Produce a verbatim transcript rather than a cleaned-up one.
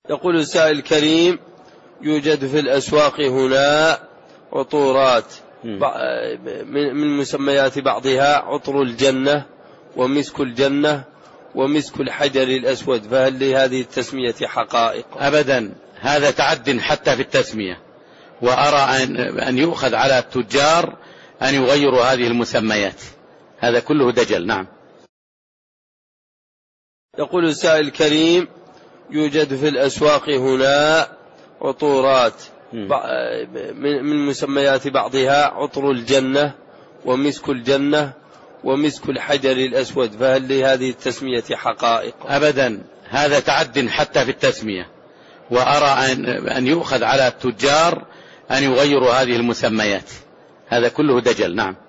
يقول السائل الكريم: يوجد في الأسواق هنا عطورات من مسميات بعضها عطر الجنة ومسك الجنة ومسك الحجر الأسود، فهل لهذه التسمية حقائق؟ أبدا، هذا تعد حتى في التسمية، وأرى أن يؤخذ على التجار أن يغيروا هذه المسميات، هذا كله دجل. نعم. يقول السائل الكريم: يوجد في الأسواق هنا عطورات من مسميات بعضها عطر الجنة ومسك الجنة ومسك الحجر الأسود، فهل لهذه التسمية حقائق؟ أبدا، هذا تعد حتى في التسمية، وأرى أن يؤخذ على التجار أن يغيروا هذه المسميات، هذا كله دجل. نعم.